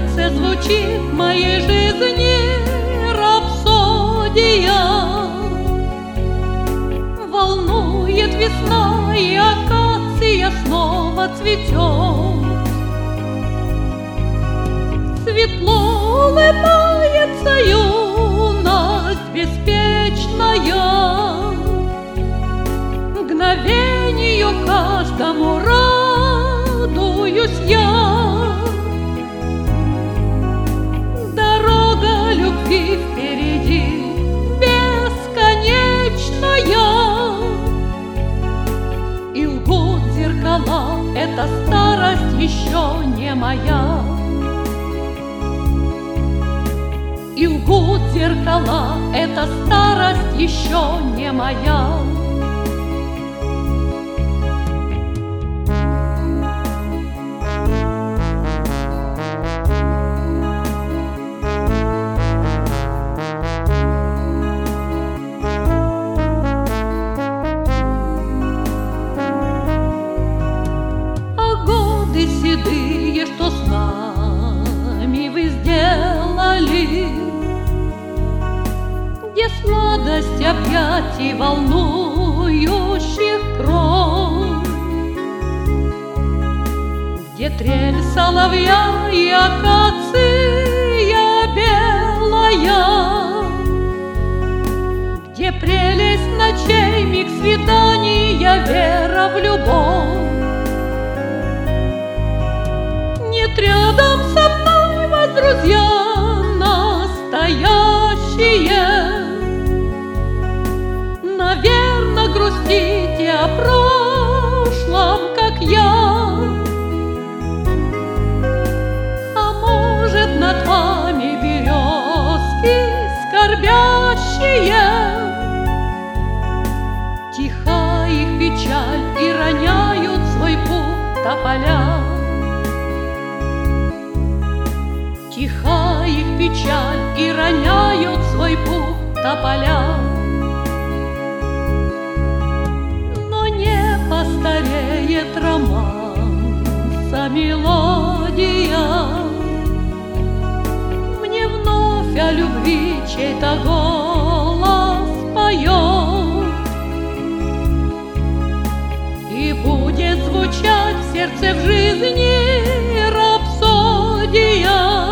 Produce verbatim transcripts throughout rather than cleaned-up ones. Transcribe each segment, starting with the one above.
сердце звучит в моей жизни рапсодия. Волнует весна, и акация снова цветет. Светло улыбается юность беспечная, мгновению каждому радуюсь я. Дорога любви впереди бесконечная, и лгут зеркала, эта старость еще не моя. И лгут зеркала, эта старость еще не моя. Седые, что с нами вы сделали, где сладость объятий волнующих кровь, где трель соловья и акация белая, где прелесть ночей, миг свидания, вера в любовь. Рядом со мной вас, друзья, настоящие. Наверно, грустите о прошлом, как я. А может, над вами березки скорбящие? Тиха их печаль, и роняют свой пух тополя. Тиха их печаль, и роняют свой пух тополя. Но не постареет романса мелодия, мне вновь о любви чей-то голос поет, и будет звучать в сердце, в жизни рапсодия.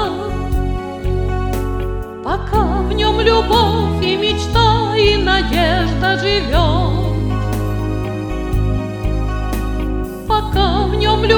Пока в нем любовь и мечта, и надежда живет. Пока в нем любовь